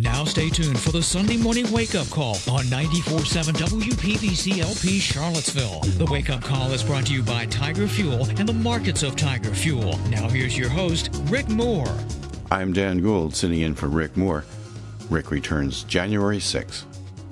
Now stay tuned for the Sunday morning wake-up call on 94.7 WPVC LP Charlottesville. The wake-up call is brought to you by Tiger Fuel and the markets of Tiger Fuel. Now here's your host, Rick Moore. I'm Dan Gould, sitting in for Rick Moore. Rick returns January 6th.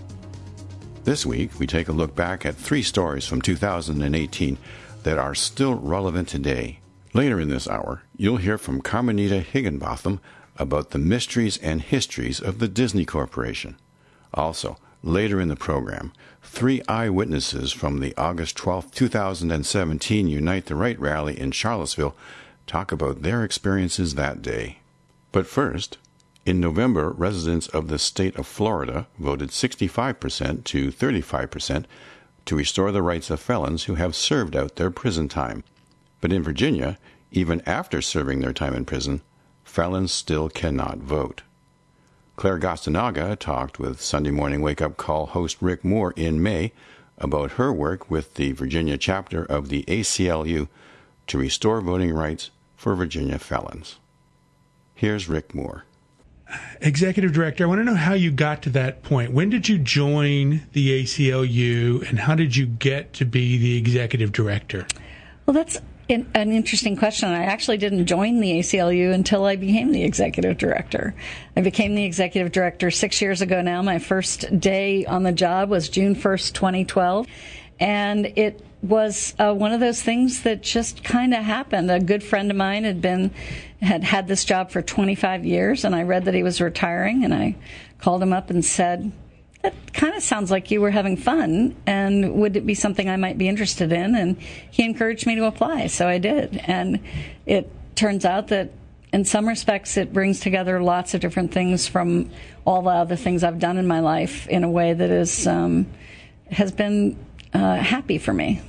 This week, we take a look back at 3 stories from 2018 that are still relevant today. Later in this hour, you'll hear from Carmenita Higginbotham about the mysteries and histories of the Disney Corporation. Also, later in the program, 3 eyewitnesses from the August 12, 2017 Unite the Right rally in Charlottesville talk about their experiences that day. But first, in November, residents of the state of Florida voted 65% to 35% to restore the rights of felons who have served out their prison time. But in Virginia, even after serving their time in prison, felons still cannot vote. Claire Gastanaga talked with Sunday Morning Wake-Up Call host Rick Moore in May about her work with the Virginia chapter of the ACLU to restore voting rights for Virginia felons. Here's Rick Moore. Executive Director, I want to know how you got to that point. When did you join the ACLU, and how did you get to be the Executive Director? Well, that's an interesting question. I actually didn't join the ACLU until I became the Executive Director. I became the Executive Director 6 years ago now. My first day on the job was June 1st, 2012. And it was one of those things that just kind of happened. A good friend of mine had this job for 25 years, and I read that he was retiring, and I called him up and said, "That kind of sounds like you were having fun, and would it be something I might be interested in?" And he encouraged me to apply, so I did. And it turns out that in some respects it brings together lots of different things from all the other things I've done in my life in a way that has been happy for me.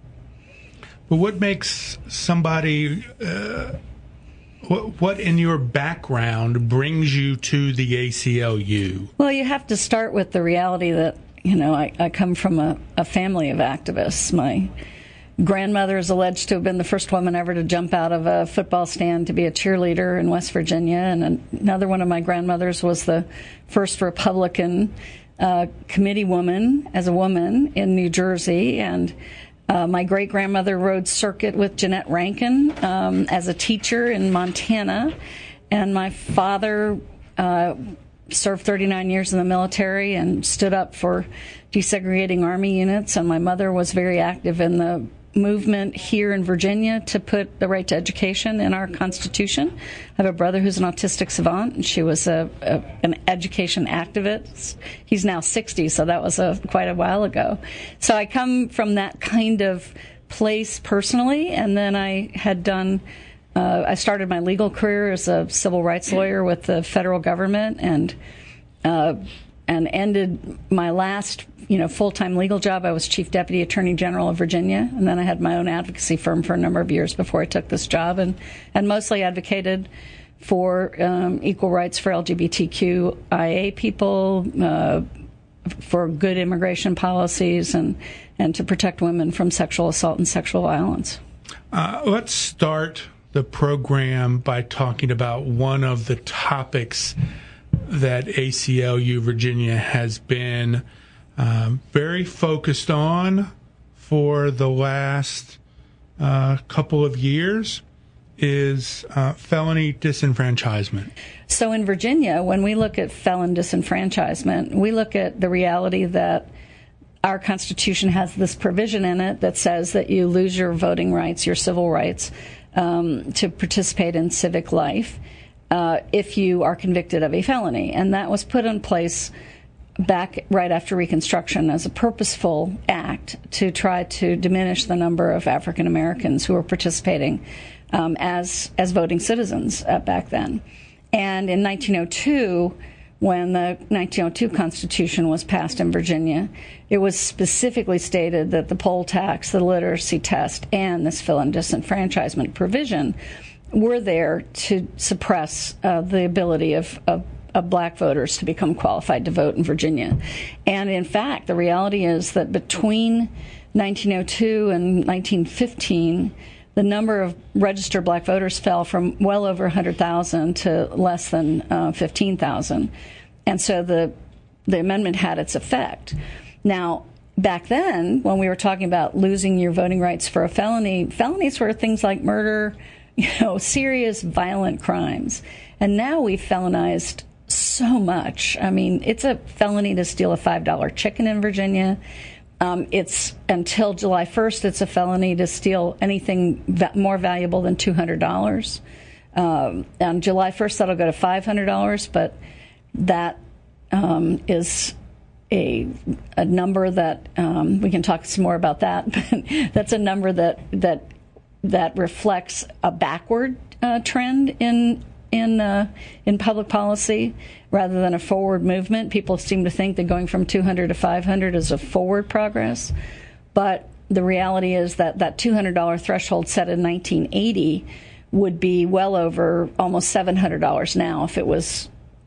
But what makes somebody... What in your background brings you to the ACLU? Well, you have to start with the reality that, I come from a family of activists. My grandmother is alleged to have been the first woman ever to jump out of a football stand to be a cheerleader in West Virginia, and another one of my grandmothers was the first Republican committee woman as a woman in New Jersey, and my great-grandmother rode circuit with Jeanette Rankin as a teacher in Montana, and my father served 39 years in the military and stood up for desegregating Army units, and my mother was very active in the movement here in Virginia to put the right to education in our Constitution. I have a brother who's an autistic savant, and she was an education activist. He's now 60, so that was quite a while ago. So I come from that kind of place personally, and then I had done I started my legal career as a civil rights lawyer with the federal government, and ended my last full-time legal job. I was Chief Deputy Attorney General of Virginia, and then I had my own advocacy firm for a number of years before I took this job, and mostly advocated for equal rights for LGBTQIA people, for good immigration policies, and to protect women from sexual assault and sexual violence. Let's start the program by talking about one of the topics that ACLU Virginia has been very focused on for the last couple of years is felony disenfranchisement. So in Virginia, when we look at felon disenfranchisement, we look at the reality that our Constitution has this provision in it that says that you lose your voting rights, your civil rights, to participate in civic life if you are convicted of a felony. And that was put in place back right after Reconstruction as a purposeful act to try to diminish the number of African Americans who were participating as voting citizens back then. And in 1902, when the 1902 Constitution was passed in Virginia, it was specifically stated that the poll tax, the literacy test, and this felon disenfranchisement provision were there to suppress the ability of black voters to become qualified to vote in Virginia. And in fact, the reality is that between 1902 and 1915, the number of registered black voters fell from well over 100,000 to less than 15,000. And so the amendment had its effect. Now, back then, when we were talking about losing your voting rights for a felony, felonies were things like murder, serious violent crimes. And now we've felonized so much. I mean, it's a felony to steal a $5 chicken in Virginia. It's until July 1st, it's a felony to steal anything more valuable than $200. On July 1st, that'll go to $500, but that is a number that we can talk some more about that. But that's a number that reflects a backward trend in public policy rather than a forward movement. People seem to think that going from 200 to 500 is a forward progress, but the reality is that $200 threshold set in 1980 would be well over almost $700 now if it was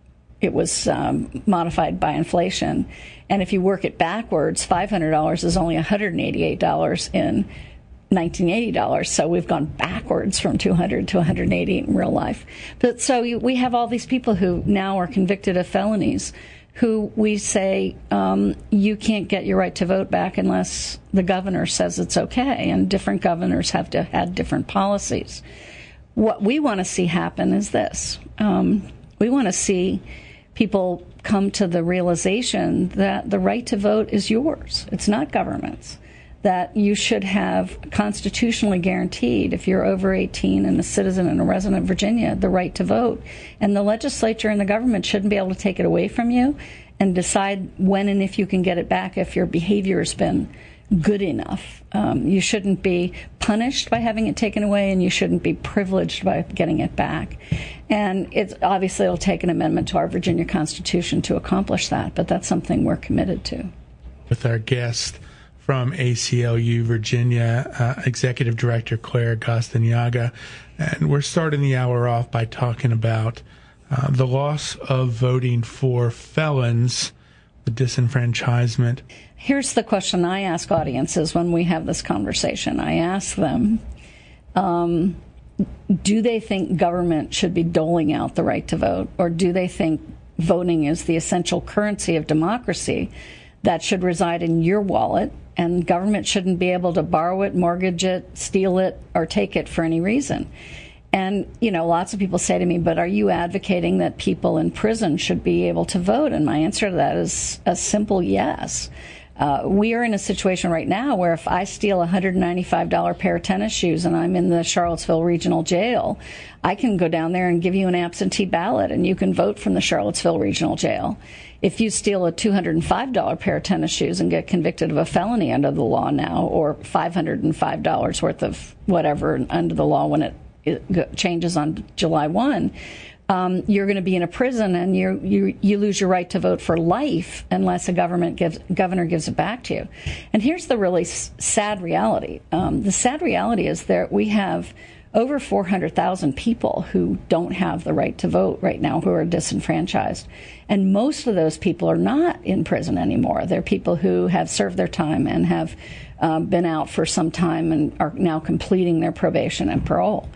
modified by inflation. And if you work it backwards, $500 is only $188 in $1980. So we've gone backwards from 200 to 180 in real life. But so we have all these people who now are convicted of felonies who we say, you can't get your right to vote back unless the governor says it's okay. And different governors have to have different policies. What we want to see happen is this. We want to see people come to the realization that the right to vote is yours. It's not government's. That you should have constitutionally guaranteed, if you're over 18 and a citizen and a resident of Virginia, the right to vote. And the legislature and the government shouldn't be able to take it away from you and decide when and if you can get it back if your behavior has been good enough. You shouldn't be punished by having it taken away, and you shouldn't be privileged by getting it back. And it'll take an amendment to our Virginia Constitution to accomplish that, but that's something we're committed to. With our guest from ACLU Virginia, Executive Director Claire Gastineaga, and we're starting the hour off by talking about the loss of voting for felons, the disenfranchisement. Here's the question I ask audiences when we have this conversation. I ask them, do they think government should be doling out the right to vote, or do they think voting is the essential currency of democracy that should reside in your wallet, and government shouldn't be able to borrow it, mortgage it, steal it, or take it for any reason? And, lots of people say to me, but are you advocating that people in prison should be able to vote? And my answer to that is a simple yes. We are in a situation right now where if I steal a $195 pair of tennis shoes and I'm in the Charlottesville Regional Jail, I can go down there and give you an absentee ballot and you can vote from the Charlottesville Regional Jail. If you steal a $205 pair of tennis shoes and get convicted of a felony under the law now, or $505 worth of whatever under the law when it changes on July 1, you're going to be in a prison and you lose your right to vote for life unless a governor gives it back to you. And here's the really sad reality. The sad reality is that we have over 400,000 people who don't have the right to vote right now, who are disenfranchised. And most of those people are not in prison anymore. They're people who have served their time and have been out for some time and are now completing their probation and parole.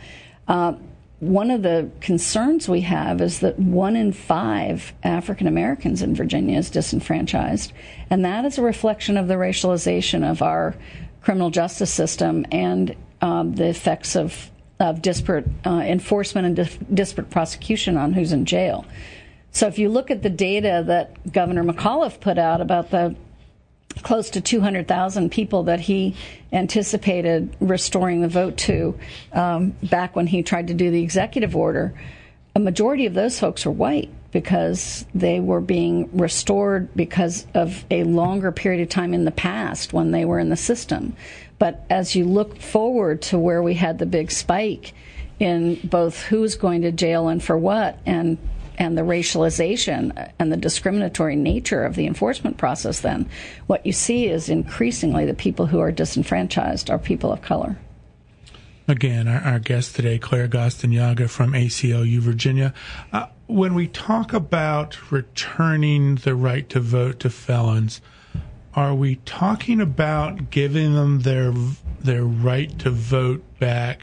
One of the concerns we have is that 1 in 5 African Americans in Virginia is disenfranchised, and that is a reflection of the racialization of our criminal justice system and the effects of disparate enforcement and disparate prosecution on who's in jail. So if you look at the data that Governor McAuliffe put out about the close to 200,000 people that he anticipated restoring the vote to back when he tried to do the executive order, a majority of those folks were white because they were being restored because of a longer period of time in the past when they were in the system. But as you look forward to where we had the big spike in both who's going to jail and for what, and the racialization and the discriminatory nature of the enforcement process, then what you see is increasingly the people who are disenfranchised are people of color. Again, our guest today, Claire Gastineaga from ACLU Virginia. When we talk about returning the right to vote to felons, are we talking about giving them their right to vote back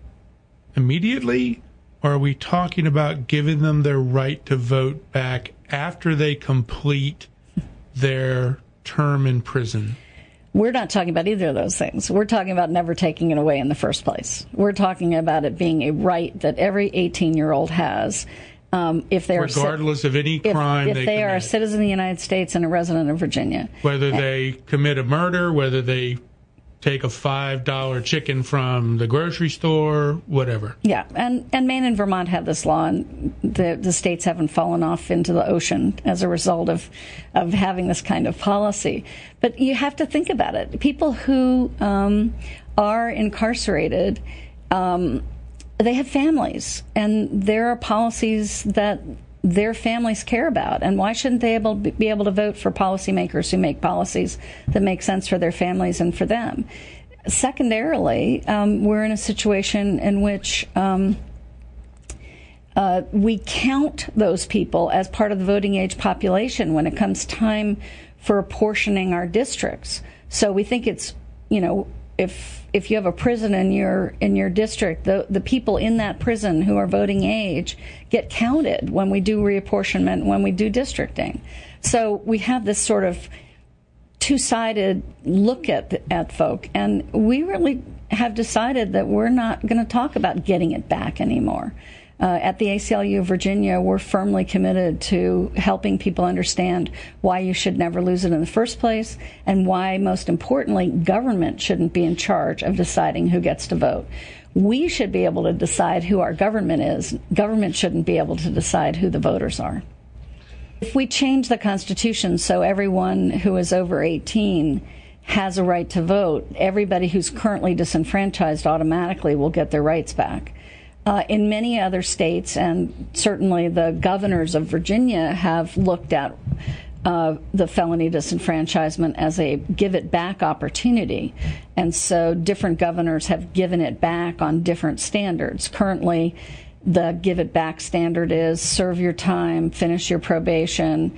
immediately? Or are we talking about giving them their right to vote back after they complete their term in prison? We're not talking about either of those things. We're talking about never taking it away in the first place. We're talking about it being a right that every 18-year-old has. If they're regardless of any crime if they are a citizen of the United States and a resident of Virginia. Whether they commit a murder, whether they take a $5 chicken from the grocery store, whatever. Yeah, and Maine and Vermont have this law, and the states haven't fallen off into the ocean as a result of having this kind of policy. But you have to think about it. People who are incarcerated, they have families, and there are policies that their families care about. And why shouldn't they be able to vote for policymakers who make policies that make sense for their families and for them? Secondarily, we're in a situation in which we count those people as part of the voting age population when it comes time for apportioning our districts. So we think it's, if you have a prison in your district, the people in that prison who are voting age get counted when we do reapportionment, when we do districting. So we have this sort of two-sided look at folk, and we really have decided that we're not going to talk about getting it back anymore. At the ACLU of Virginia, we're firmly committed to helping people understand why you should never lose it in the first place, and why, most importantly, government shouldn't be in charge of deciding who gets to vote. We should be able to decide who our government is. Government shouldn't be able to decide who the voters are. If we change the Constitution so everyone who is over 18 has a right to vote, everybody who's currently disenfranchised automatically will get their rights back. In many other states, and certainly the governors of Virginia have looked at the felony disenfranchisement as a give-it-back opportunity. And so different governors have given it back on different standards. Currently, the give-it-back standard is serve your time, finish your probation,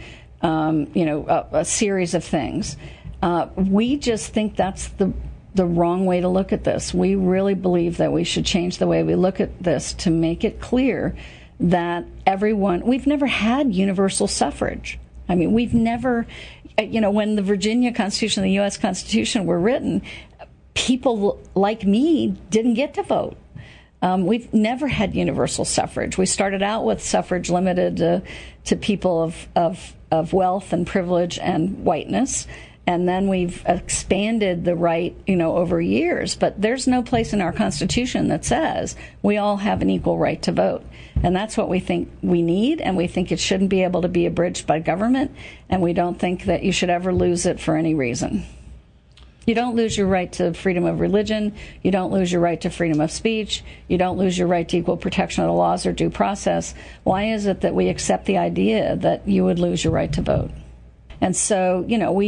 a series of things. We just think that's the wrong way to look at this. We really believe that we should change the way we look at this to make it clear that we've never had universal suffrage. I mean, we've never, when the Virginia Constitution and the U.S. Constitution were written, people like me didn't get to vote. We've never had universal suffrage. We started out with suffrage limited to people of wealth and privilege and whiteness. And then we've expanded the right, over years. But there's no place in our Constitution that says we all have an equal right to vote. And that's what we think we need, and we think it shouldn't be able to be abridged by government, and we don't think that you should ever lose it for any reason. You don't lose your right to freedom of religion. You don't lose your right to freedom of speech. You don't lose your right to equal protection of the laws or due process. Why is it that we accept the idea that you would lose your right to vote? And so,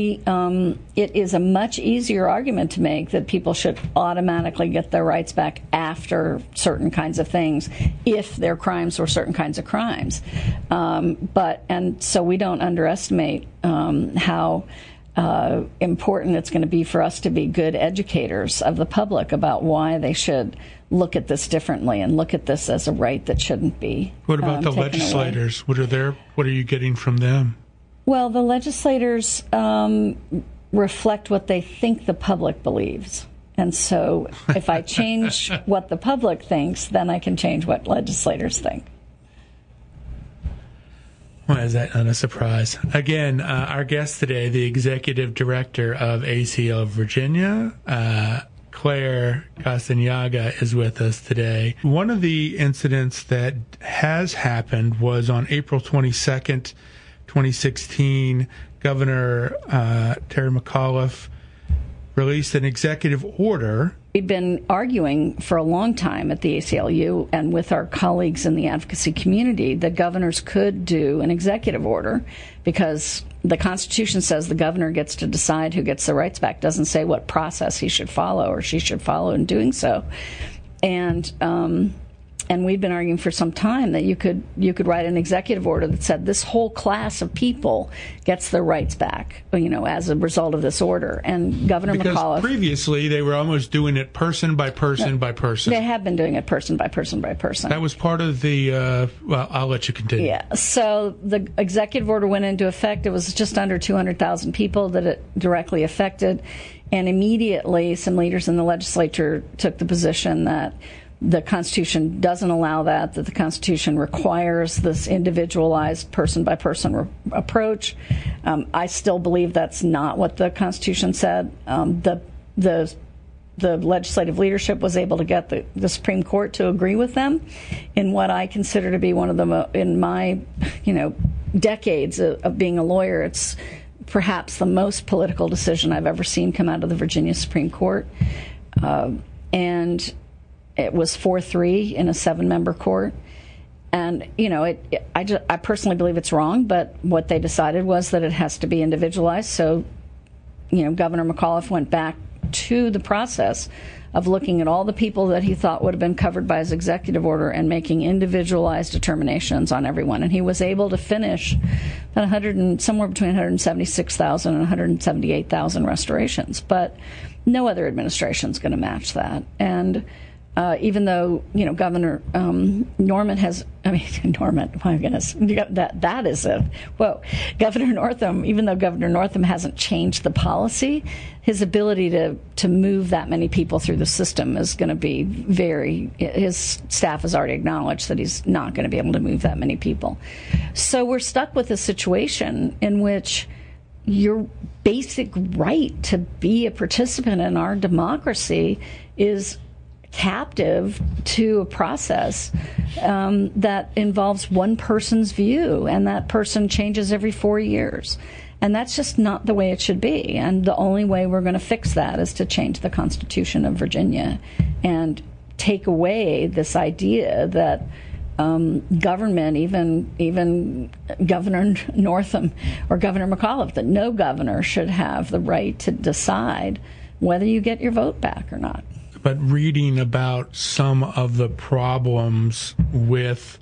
it is a much easier argument to make that people should automatically get their rights back after certain kinds of things, if their crimes were certain kinds of crimes. And so we don't underestimate how important it's going to be for us to be good educators of the public about why they should look at this differently and look at this as a right that shouldn't be. What about the legislators? What are you getting from them? Well, the legislators reflect what they think the public believes. And so if I change what the public thinks, then I can change what legislators think. Why is that not a surprise? Again, our guest today, the executive director of ACL of Virginia, Claire Castañaga, is with us today. One of the incidents that has happened was on April 22nd, 2016, Governor Terry McAuliffe released an executive order. We've been arguing for a long time at the ACLU and with our colleagues in the advocacy community that governors could do an executive order, because the Constitution says the governor gets to decide who gets the rights back. It doesn't say what process he should follow or she should follow in doing so. And and we've been arguing for some time that you could write an executive order that said this whole class of people gets their rights back, as a result of this order. And Governor McAuliffe, previously they were almost doing it person by person by person. They have been doing it person by person by person. That was part of the. Well, I'll let you continue. Yeah. So the executive order went into effect. It was just under 200,000 people that it directly affected, and immediately some leaders in the legislature took the position that the Constitution doesn't allow that the Constitution requires this individualized person-by-person approach. I still believe that's not what the Constitution said. The legislative leadership was able to get the Supreme Court to agree with them in what I consider to be one of the, in my, decades of being a lawyer, it's perhaps the most political decision I've ever seen come out of the Virginia Supreme Court. And it was 4-3 in a 7-member court. And, I personally believe it's wrong, but what they decided was that it has to be individualized. So, Governor McAuliffe went back to the process of looking at all the people that he thought would have been covered by his executive order and making individualized determinations on everyone. And he was able to finish somewhere between 176,000 and 178,000 restorations. But no other administration is going to match that. And even though, Governor Norman has, Norman, my goodness, that is it. Whoa. Governor Northam, even though Governor Northam hasn't changed the policy, his ability to move that many people through the system is going to be his staff has already acknowledged that he's not going to be able to move that many people. So we're stuck with a situation in which your basic right to be a participant in our democracy is captive to a process that involves one person's view, and that person changes every 4 years. And that's just not the way it should be. And the only way we're going to fix that is to change the Constitution of Virginia and take away this idea that government, even Governor Northam or Governor McAuliffe, that no governor should have the right to decide whether you get your vote back or not. But reading about some of the problems with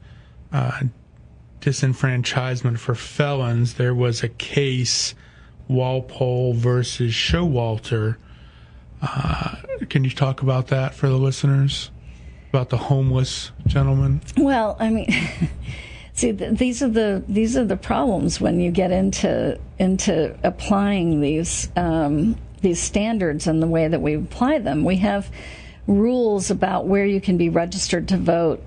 disenfranchisement for felons, there was a case, Walpole versus Showalter. Can you talk about that for the listeners? About the homeless gentleman? Well, see, these are the problems when you get into applying these standards and the way that we apply them. We have rules about where you can be registered to vote,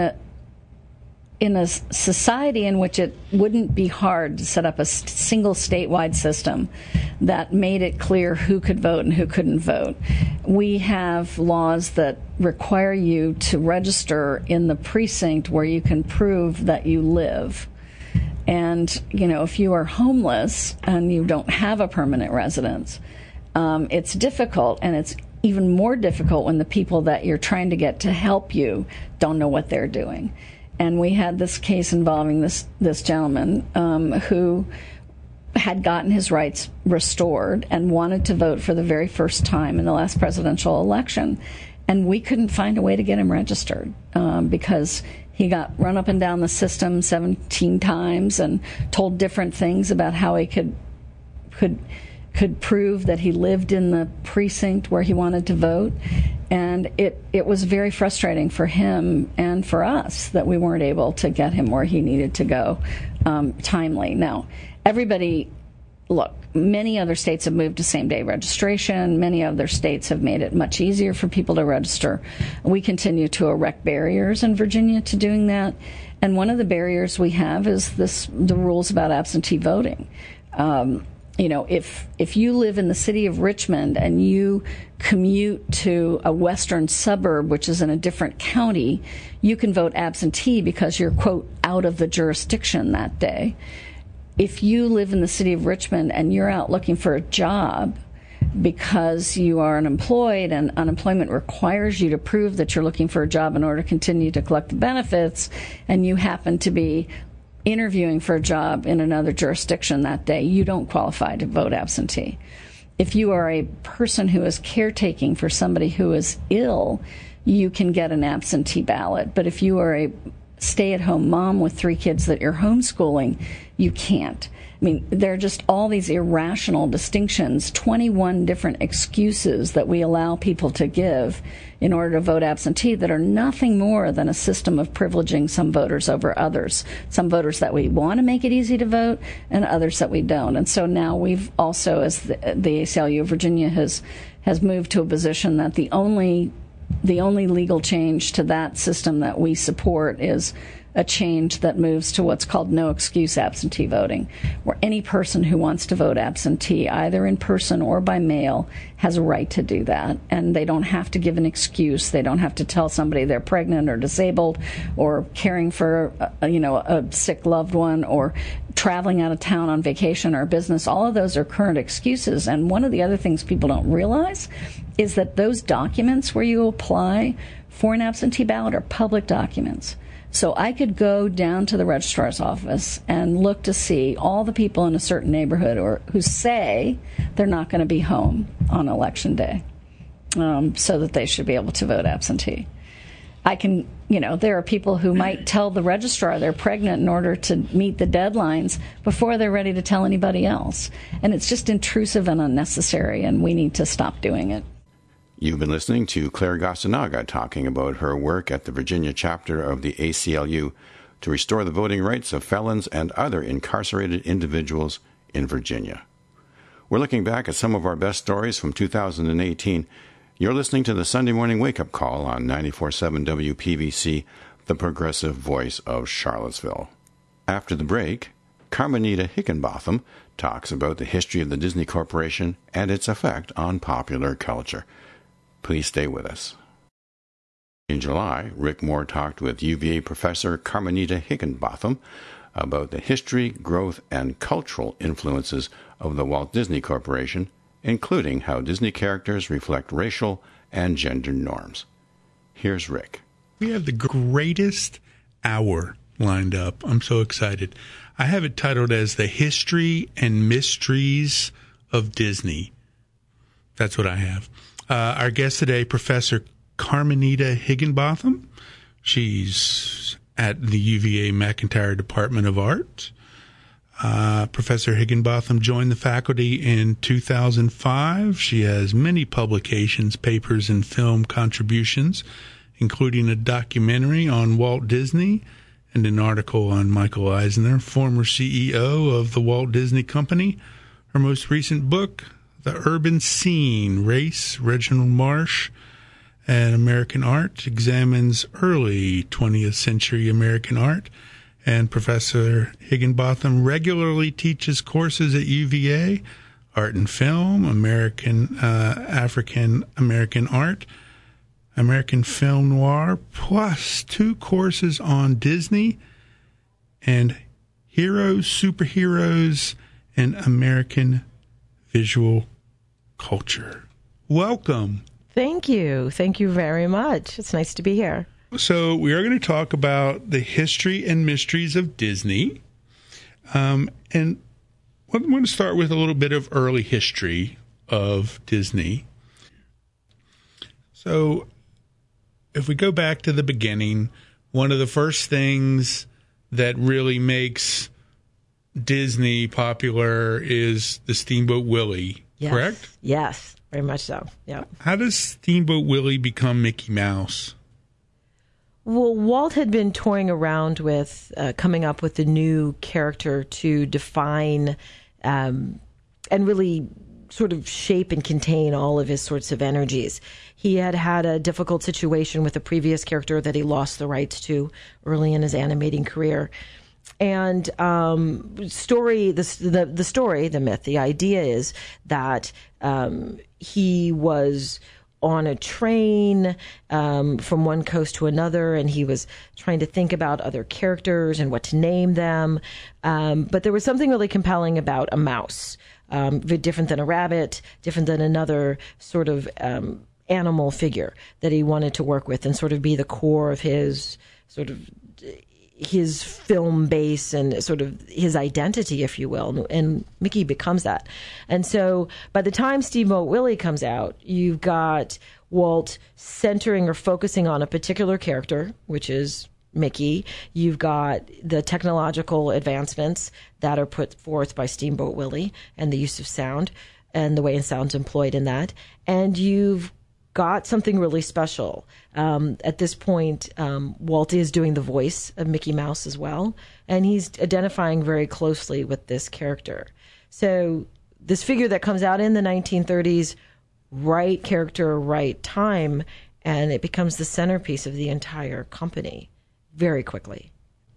in a society in which it wouldn't be hard to set up a single statewide system that made it clear who could vote and who couldn't vote. We have laws that require you to register in the precinct where you can prove that you live. And, if you are homeless and you don't have a permanent residence, it's difficult, and it's even more difficult when the people that you're trying to get to help you don't know what they're doing. And we had this case involving this gentleman who had gotten his rights restored and wanted to vote for the very first time in the last presidential election. And we couldn't find a way to get him registered because he got run up and down the system 17 times and told different things about how he could prove that he lived in the precinct where he wanted to vote. And it was very frustrating for him and for us that we weren't able to get him where he needed to go timely. Now, many other states have moved to same-day registration. Many other states have made it much easier for people to register. We continue to erect barriers in Virginia to doing that. And one of the barriers we have is the rules about absentee voting. If you live in the city of Richmond and you commute to a western suburb, which is in a different county, you can vote absentee because you're, quote, out of the jurisdiction that day. If you live in the city of Richmond and you're out looking for a job because you are unemployed and unemployment requires you to prove that you're looking for a job in order to continue to collect the benefits, and you happen to be interviewing for a job in another jurisdiction that day, you don't qualify to vote absentee. If you are a person who is caretaking for somebody who is ill, you can get an absentee ballot. But if you are a stay-at-home mom with 3 kids that you're homeschooling, you can't. I mean, there are just all these irrational distinctions, 21 different excuses that we allow people to give in order to vote absentee that are nothing more than a system of privileging some voters over others. Some voters that we want to make it easy to vote and others that we don't. And so now we've also, as the ACLU of Virginia has moved to a position that the only legal change to that system that we support is a change that moves to what's called no excuse absentee voting, where any person who wants to vote absentee, either in person or by mail, has a right to do that. And they don't have to give an excuse. They don't have to tell somebody they're pregnant or disabled or caring for a sick loved one or traveling out of town on vacation or business. All of those are current excuses. And one of the other things people don't realize is that those documents where you apply for an absentee ballot are public documents. So I could go down to the registrar's office and look to see all the people in a certain neighborhood or who say they're not going to be home on election day, so that they should be able to vote absentee. I can, there are people who might tell the registrar they're pregnant in order to meet the deadlines before they're ready to tell anybody else. And it's just intrusive and unnecessary, and we need to stop doing it. You've been listening to Claire Gastanaga talking about her work at the Virginia chapter of the ACLU to restore the voting rights of felons and other incarcerated individuals in Virginia. We're looking back at some of our best stories from 2018. You're listening to the Sunday Morning Wake-Up Call on 94.7 WPVC, the progressive voice of Charlottesville. After the break, Carmenita Higginbotham talks about the history of the Disney Corporation and its effect on popular culture. Please stay with us. In July, Rick Moore talked with UVA professor Carmenita Higginbotham about the history, growth, and cultural influences of the Walt Disney Corporation, including how Disney characters reflect racial and gender norms. Here's Rick. We have the greatest hour lined up. I'm so excited. I have it titled as The History and Mysteries of Disney. That's what I have. Our guest today, Professor Carmenita Higginbotham. She's at the UVA McIntyre Department of Art. Professor Higginbotham joined the faculty in 2005. She has many publications, papers, and film contributions, including a documentary on Walt Disney and an article on Michael Eisner, former CEO of the Walt Disney Company. Her most recent book, The Urban Scene, Race, Reginald Marsh, and American Art, examines early 20th century American art. And Professor Higginbotham regularly teaches courses at UVA, Art and Film, African American Art, American Film Noir, plus 2 courses on Disney and Heroes, Superheroes, and American Visual Culture. Welcome. Thank you. Thank you very much. It's nice to be here. So we are going to talk about the history and mysteries of Disney. And I'm going to start with a little bit of early history of Disney. So if we go back to the beginning, one of the first things that really makes Disney popular is the Steamboat Willie, yes. Correct? Yes, very much so. Yeah. How does Steamboat Willie become Mickey Mouse? Well, Walt had been toying around with coming up with a new character to define and really sort of shape and contain all of his sorts of energies. He had had a difficult situation with a previous character that he lost the rights to early in his animating career. And the myth, the idea is that he was on a train from one coast to another, and he was trying to think about other characters and what to name them. But there was something really compelling about a mouse, different than a rabbit, different than another sort of animal figure that he wanted to work with and sort of be the core of his sort of his film base and sort of his identity, if you will. And Mickey becomes that. And so by the time Steamboat Willie comes out, you've got Walt centering or focusing on a particular character, which is Mickey. You've got the technological advancements that are put forth by Steamboat Willie and the use of sound and the way sound's employed in that. And you've got something really special. At this point, Walt is doing the voice of Mickey Mouse as well, and he's identifying very closely with this character. So this figure that comes out in the 1930s, right character, right time, and it becomes the centerpiece of the entire company very quickly.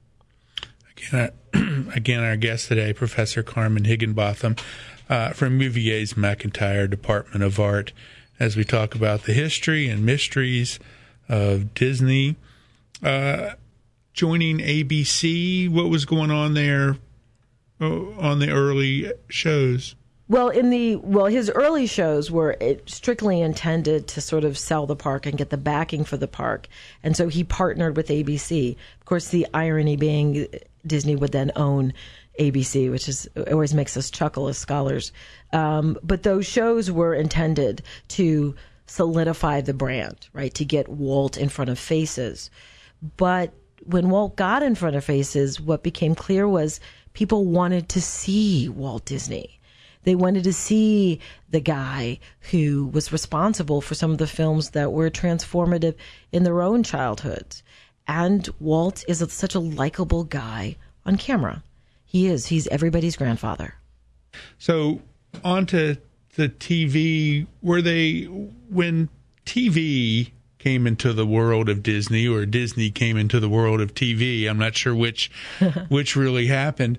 Again, our guest today, Professor Carmen Higginbotham from UVA's McIntire Department of Art, as we talk about the history and mysteries of Disney. Joining ABC, what was going on there on the early shows? Well, his early shows were strictly intended to sort of sell the park and get the backing for the park. And so he partnered with ABC. Of course, the irony being Disney would then own ABC, which always makes us chuckle as scholars. But those shows were intended to solidify the brand, right, to get Walt in front of faces. But when Walt got in front of faces, what became clear was people wanted to see Walt Disney. They wanted to see the guy who was responsible for some of the films that were transformative in their own childhoods. And Walt is such a likable guy on camera. He's everybody's grandfather. So on to the TV, when TV came into the world of Disney, or Disney came into the world of TV, I'm not sure which really happened.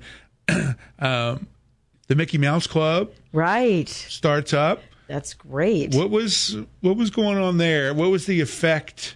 The Mickey Mouse Club, right, starts up. That's great. What was going on there? What was the effect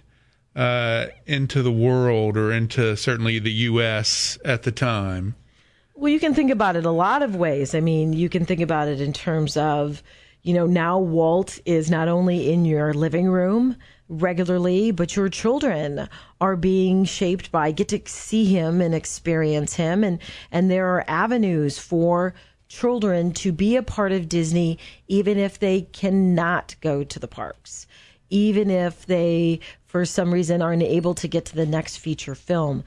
into the world, or into certainly the U.S. at the time? Well, you can think about it a lot of ways. I mean, you can think about it in terms of, now Walt is not only in your living room regularly, but your children are being shaped by, get to see him and experience him. And there are avenues for children to be a part of Disney, even if they cannot go to the parks, even if they, for some reason, aren't able to get to the next feature film.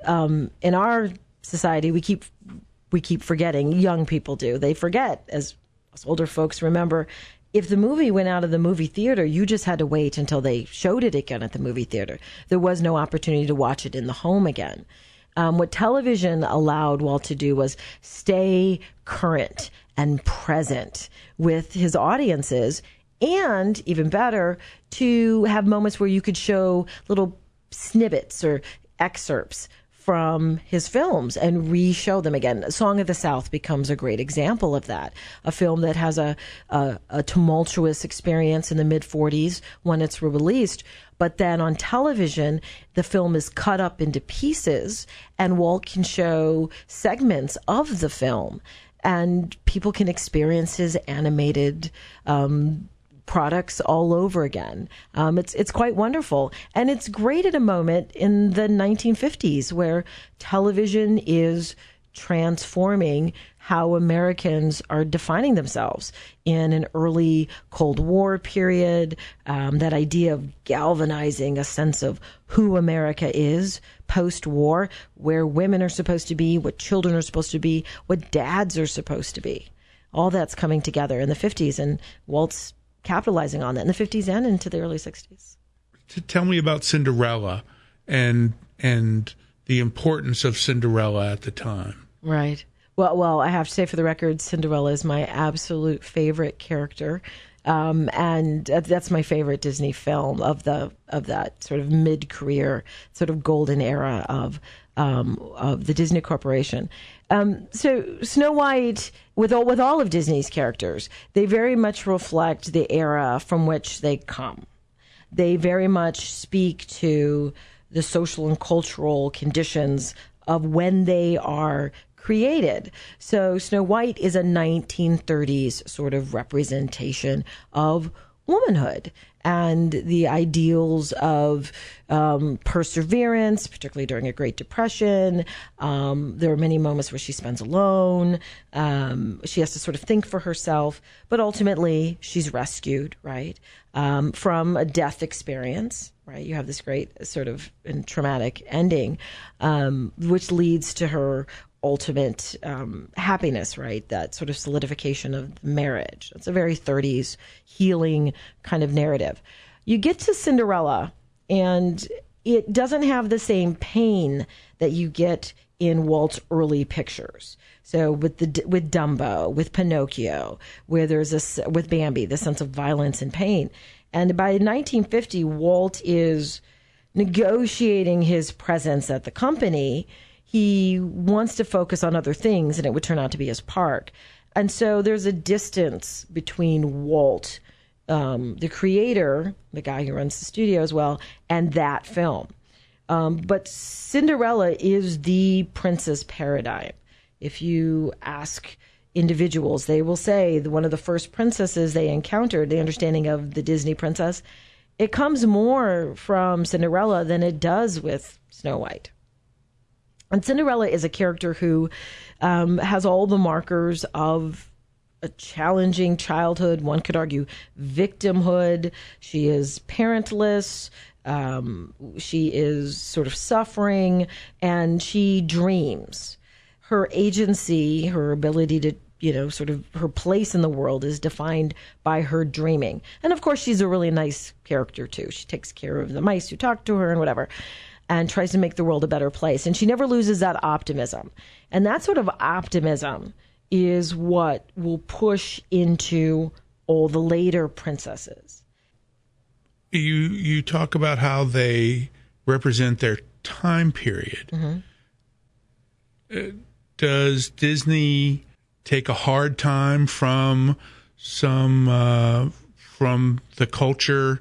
In our society, we keep forgetting. Young people do. They forget, as us older folks remember, if the movie went out of the movie theater, you just had to wait until they showed it again at the movie theater. There was no opportunity to watch it in the home again. What television allowed Walt to do was stay current and present with his audiences, and even better, to have moments where you could show little snippets or excerpts from his films and re-show them again. Song of the South becomes a great example of that. A film that has a tumultuous experience in the mid-40s when it's released, but then on television, the film is cut up into pieces, and Walt can show segments of the film, and people can experience his animated products all over again. It's quite wonderful. And it's great at a moment in the 1950s where television is transforming how Americans are defining themselves in an early Cold War period, that idea of galvanizing a sense of who America is post-war, where women are supposed to be, what children are supposed to be, what dads are supposed to be. All that's coming together in the 50s, and Walt's capitalizing on that in the 50s and into the early 60s. Tell me about Cinderella and the importance of Cinderella at the time. Right. Well, I have to say, for the record, Cinderella is my absolute favorite character, and that's my favorite Disney film of that sort of mid-career, sort of golden era of the Disney Corporation. So Snow White, with all of Disney's characters, they very much reflect the era from which they come. They very much speak to the social and cultural conditions of when they are created. So Snow White is a 1930s sort of representation of womanhood and the ideals of perseverance, particularly during a Great Depression. There are many moments where she spends alone. She has to sort of think for herself, but ultimately she's rescued, right, from a death experience, right? You have this great sort of traumatic ending, which leads to her ultimate happiness, right? That sort of solidification of marriage. It's a very 30s healing kind of narrative. You get to Cinderella, and it doesn't have the same pain that you get in Walt's early pictures. So with Dumbo, with Pinocchio, where there's with Bambi, the sense of violence and pain. And by 1950, Walt is negotiating his presence at the company. He wants to focus on other things, and it would turn out to be his park. And so there's a distance between Walt, the creator, the guy who runs the studio as well, and that film. But Cinderella is the princess paradigm. If you ask individuals, they will say one of the first princesses they encountered, the understanding of the Disney princess, it comes more from Cinderella than it does with Snow White. And Cinderella is a character who has all the markers of a challenging childhood, one could argue victimhood. She is parentless. She is sort of suffering, and she dreams. Her agency, her ability to, sort of her place in the world is defined by her dreaming. And of course, she's a really nice character too. She takes care of the mice who talk to her and whatever, and tries to make the world a better place. And she never loses that optimism. And that sort of optimism is what will push into all the later princesses. You talk about how they represent their time period. Mm-hmm. Does Disney take a hard time from the culture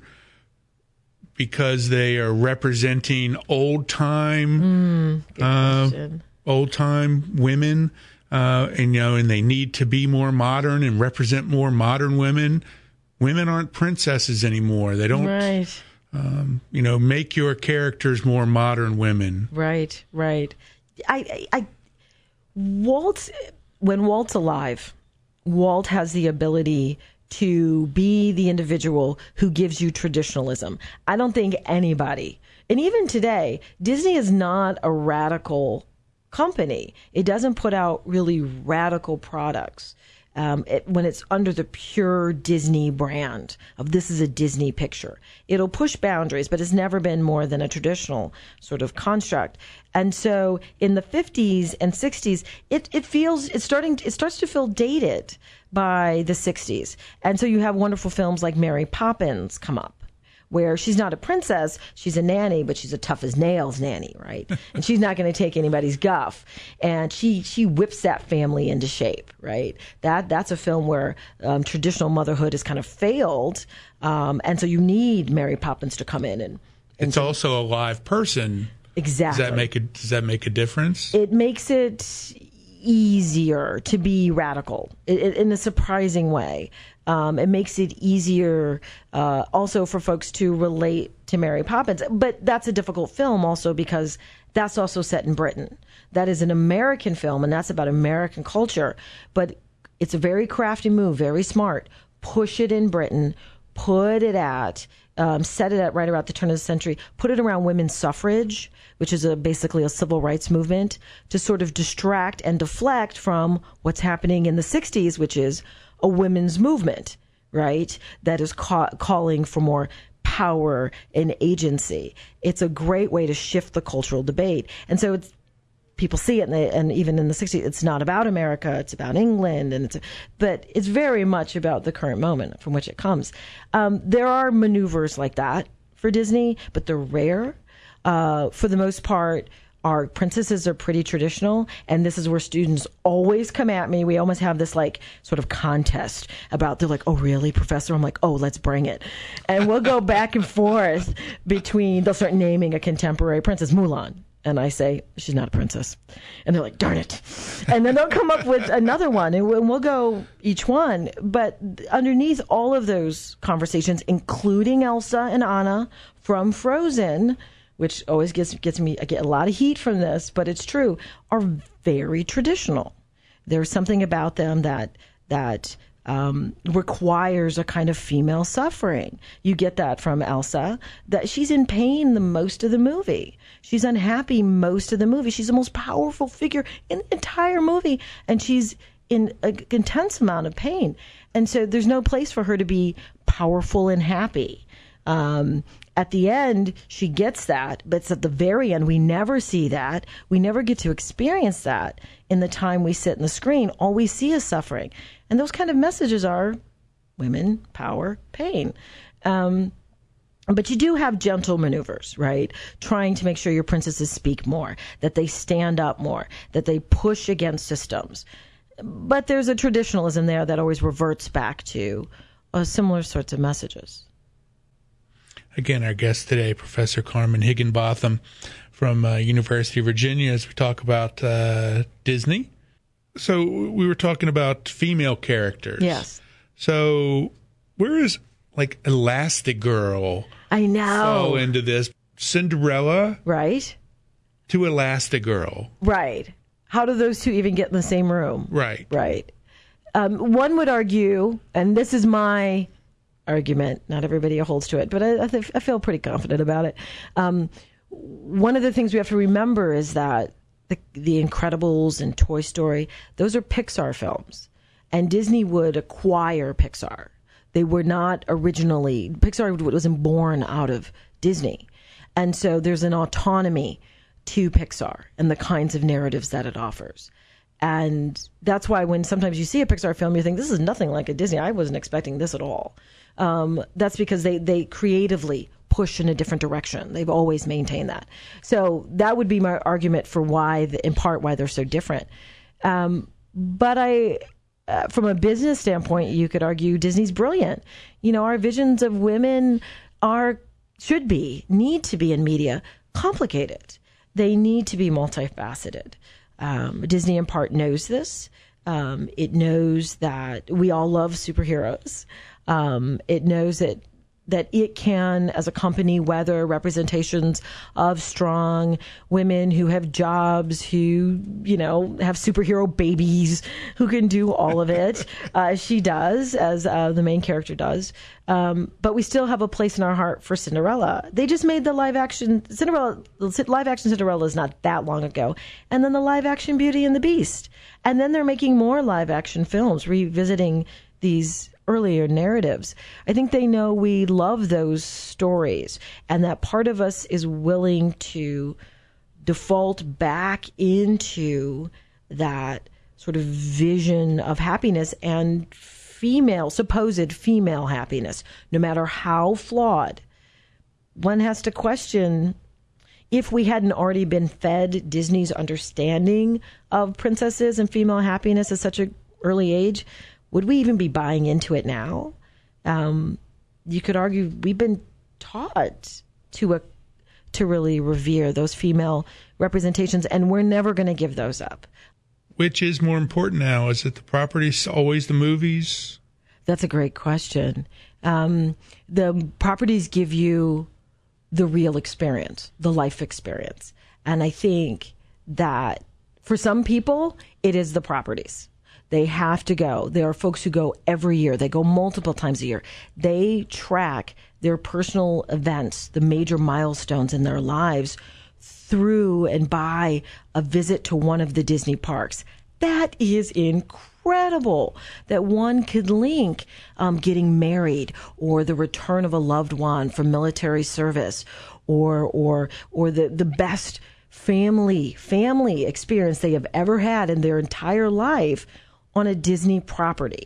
because they are representing old time women, and they need to be more modern and represent more modern women? Women aren't princesses anymore. They don't, right. Make your characters more modern women. Right. When Walt's alive, Walt has the ability to be the individual who gives you traditionalism. I don't think anybody, and even today, Disney is not a radical company. It doesn't put out really radical products. When it's under the pure Disney brand of this is a Disney picture, it'll push boundaries, but it's never been more than a traditional sort of construct. And so in the 50s and 60s, it starts to feel dated by the 60s. And so you have wonderful films like Mary Poppins come up, where she's not a princess, she's a nanny, but she's a tough as nails nanny, right? And she's not going to take anybody's guff. And she whips that family into shape, right? That's a film where traditional motherhood has kind of failed. And so you need Mary Poppins to come in. And it's also a live person. Exactly. Does that make a difference? It makes it easier to be radical in a surprising way. It makes it easier also for folks to relate to Mary Poppins. But that's a difficult film also because that's also set in Britain. That is an American film, and that's about American culture. But it's a very crafty move, very smart. Push it in Britain, put it at, set it at right around the turn of the century, put it around women's suffrage, which is basically a civil rights movement, to sort of distract and deflect from what's happening in the 60s, which is a women's movement, right, that is calling for more power and agency. It's a great way to shift the cultural debate. And so people see it, and even in the 60s, it's not about America, it's about England, but it's very much about the current moment from which it comes. There are maneuvers like that for Disney, but they're rare. For the most part, our princesses are pretty traditional, and this is where students always come at me. We almost have this sort of contest about, they're like, oh, really, Professor? I'm like, oh, let's bring it. And we'll go back and forth they'll start naming a contemporary princess, Mulan. And I say, she's not a princess. And they're like, darn it. And then they'll come up with another one, and we'll go each one. But underneath all of those conversations, including Elsa and Anna from Frozen, which always gets me, I get a lot of heat from this, but it's true, are very traditional. There's something about them that requires a kind of female suffering. You get that from Elsa, that she's in pain the most of the movie. She's unhappy most of the movie. She's the most powerful figure in the entire movie, and she's in an intense amount of pain. And so there's no place for her to be powerful and happy. At the end, she gets that, but it's at the very end. We never see that. We never get to experience that in the time we sit in the screen. All we see is suffering. And those kind of messages are women, power, pain. But you do have gentle maneuvers, right? Trying to make sure your princesses speak more, that they stand up more, that they push against systems. But there's a traditionalism there that always reverts back to similar sorts of messages. Again, our guest today, Professor Carmen Higginbotham from University of Virginia, as we talk about Disney. So we were talking about female characters. Yes. So where is like Elastigirl? I know. Fall into this. Cinderella. Right. To Elastigirl. Right. How do those two even get in the same room? Right. Right. One would argue, and this is my argument, not everybody holds to it, but I feel pretty confident about it. One of the things we have to remember is that the Incredibles and Toy Story, those are Pixar films, and Disney would acquire Pixar. They were not originally, Pixar wasn't born out of Disney. And so there's an autonomy to Pixar and the kinds of narratives that it offers. And that's why when sometimes you see a Pixar film, you think, this is nothing like a Disney. I wasn't expecting this at all. That's because they creatively push in a different direction. They've always maintained that. So that would be my argument for why, in part, why they're so different. But from a business standpoint, you could argue Disney's brilliant. You know, our visions of women need to be in media complicated. They need to be multifaceted. Disney, in part, knows this. It knows that we all love superheroes. It knows that it can, as a company, weather representations of strong women who have jobs, who, have superhero babies, who can do all of it. She does, as the main character does. But we still have a place in our heart for Cinderella. They just made the live-action Cinderella is not that long ago. And then the live-action Beauty and the Beast. And then they're making more live-action films, revisiting these earlier narratives. I think they know we love those stories, and that part of us is willing to default back into that sort of vision of happiness and supposed female happiness, no matter how flawed. One has to question if we hadn't already been fed Disney's understanding of princesses and female happiness at such an early age, would we even be buying into it now? You could argue we've been taught to really revere those female representations, and we're never going to give those up. Which is more important now? Is it the properties, always the movies? That's a great question. The properties give you the real experience, the life experience. And I think that for some people, it is the properties. They have to go. There are folks who go every year. They go multiple times a year. They track their personal events, the major milestones in their lives, through and by a visit to one of the Disney parks. That is incredible that one could link getting married, or the return of a loved one from military service, or the best family experience they have ever had in their entire life on a Disney property.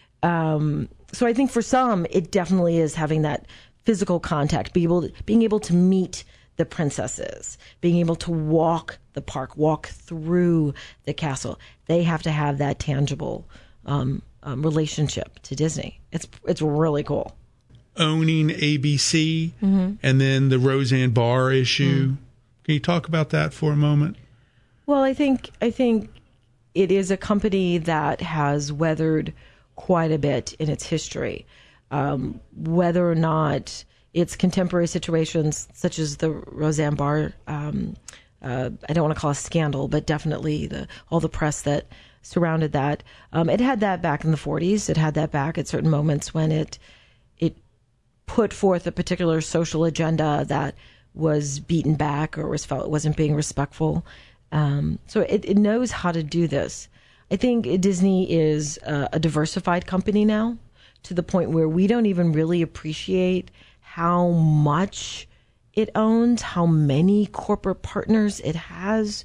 So I think for some, it definitely is having that physical contact, being able to meet the princesses, being able to walk the park, walk through the castle. They have to have that tangible relationship to Disney. It's really cool. Owning ABC, and then the Roseanne Barr issue. Can you talk about that for a moment? Well, I think it is a company that has weathered quite a bit in its history. Whether or not its contemporary situations, such as the Roseanne Barr, I don't want to call it a scandal, but definitely all the press that surrounded that. It had that back in the 40s. It had that back at certain moments when it put forth a particular social agenda that was beaten back or was felt it wasn't being respectful. So it knows how to do this. I think Disney is a diversified company now, to the point where we don't even really appreciate how much it owns, how many corporate partners it has,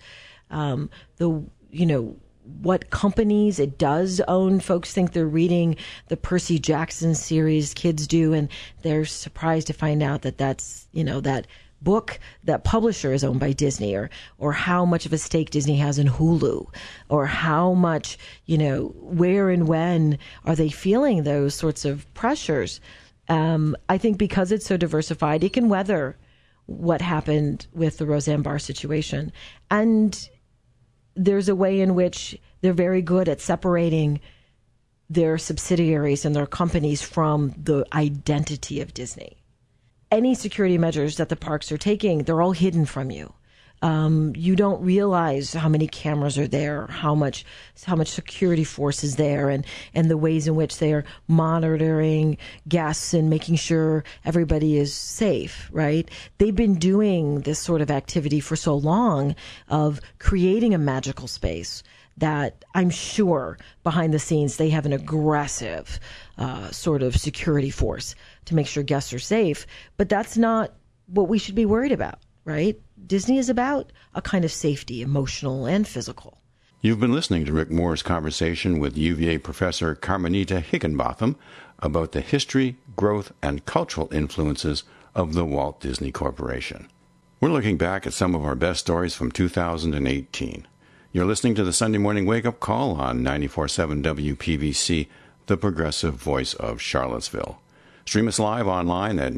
what companies it does own. Folks think they're reading the Percy Jackson series, kids do, and they're surprised to find out that that's, that book, that publisher is owned by Disney, or how much of a stake Disney has in Hulu, or how much, where and when are they feeling those sorts of pressures. I think because it's so diversified, it can weather what happened with the Roseanne Barr situation. And there's a way in which they're very good at separating their subsidiaries and their companies from the identity of Disney. Any security measures that the parks are taking, they're all hidden from you. You don't realize how many cameras are there, how much security force is there, and the ways in which they are monitoring guests and making sure everybody is safe, right? They've been doing this sort of activity for so long, of creating a magical space, that I'm sure behind the scenes they have an aggressive sort of security force to make sure guests are safe. But that's not what we should be worried about, right? Disney is about a kind of safety, emotional and physical. You've been listening to Rick Moore's conversation with UVA professor Carmenita Higginbotham about the history, growth, and cultural influences of the Walt Disney Corporation. We're looking back at some of our best stories from 2018. You're listening to the Sunday Morning Wake-Up Call on 94.7 WPVC, the progressive voice of Charlottesville. Stream us live online at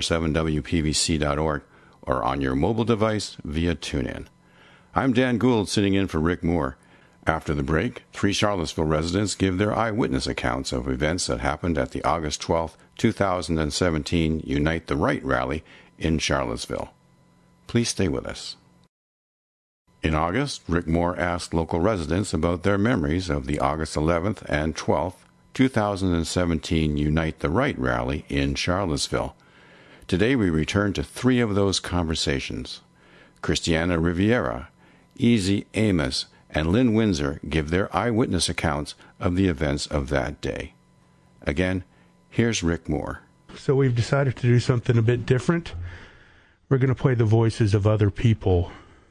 947wpvc.org or on your mobile device via TuneIn. I'm Dan Gould, sitting in for Rick Moore. After the break, 3 Charlottesville residents give their eyewitness accounts of events that happened at the August 12, 2017 Unite the Right rally in Charlottesville. Please stay with us. In August, Rick Moore asked local residents about their memories of the August 11th and 12th, 2017 Unite the Right rally in Charlottesville. Today we return to 3 of those conversations. Christiana Riviera, Easy Amos, and Lynn Windsor give their eyewitness accounts of the events of that day. Again, here's Rick Moore. So we've decided to do something a bit different. We're going to play the voices of other people.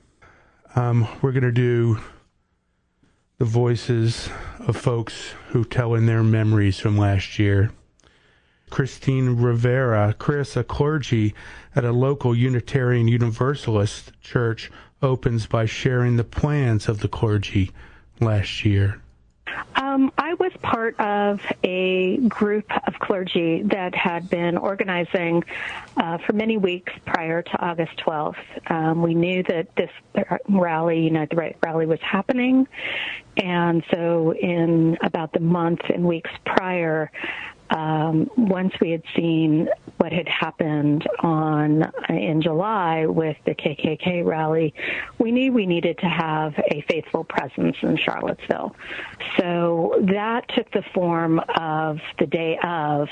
We're going to do the voices of folks who tell in their memories from last year. Christine Rivera, Chris, a clergy at a local Unitarian Universalist church, opens by sharing the plans of the clergy last year. I was part of a group of clergy that had been organizing for many weeks prior to August 12th. We knew that this rally, Unite the Right rally, was happening. And so in about the month and weeks prior, once we had seen what had happened in July with the KKK rally, we knew we needed to have a faithful presence in Charlottesville. So that took the form of the day of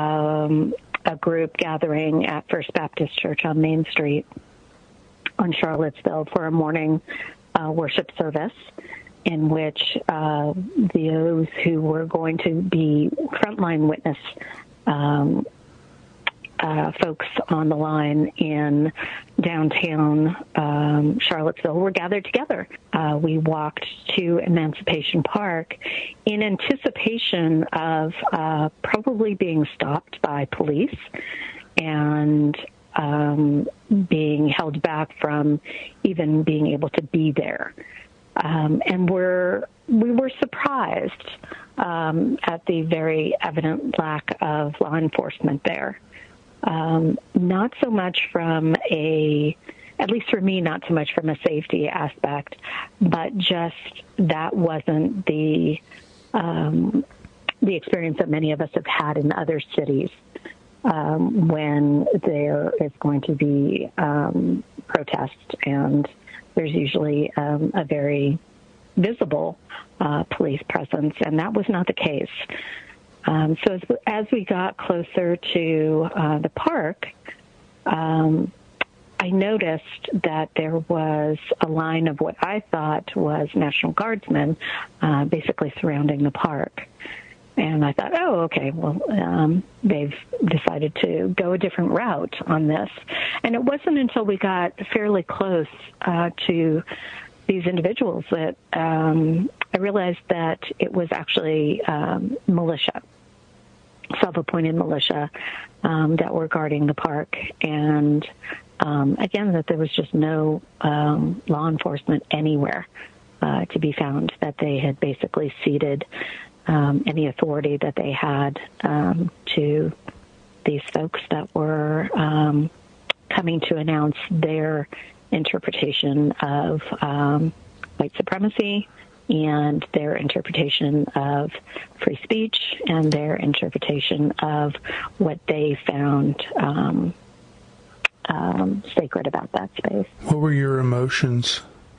a group gathering at First Baptist Church on Main Street on Charlottesville for a morning worship service, in which those who were going to be frontline witness folks on the line in downtown Charlottesville were gathered together. We walked to Emancipation Park in anticipation of probably being stopped by police and being held back from even being able to be there. And we were surprised at the very evident lack of law enforcement there. Not so much from a at least for me, not so much from a safety aspect, but just that wasn't the experience that many of us have had in other cities when there is going to be protest, and there's usually a very visible police presence, and that was not the case. So as we got closer to the park, I noticed that there was a line of what I thought was National Guardsmen basically surrounding the park. And I thought, oh, okay, well, they've decided to go a different route on this. And it wasn't until we got fairly close to these individuals that I realized that it was actually militia, self-appointed militia that were guarding the park. And again, that there was just no law enforcement anywhere to be found, that they had basically ceded any authority that they had to these folks that were coming to announce their interpretation of white supremacy and their interpretation of free speech and their interpretation of what they found sacred about that space. What were your emotions?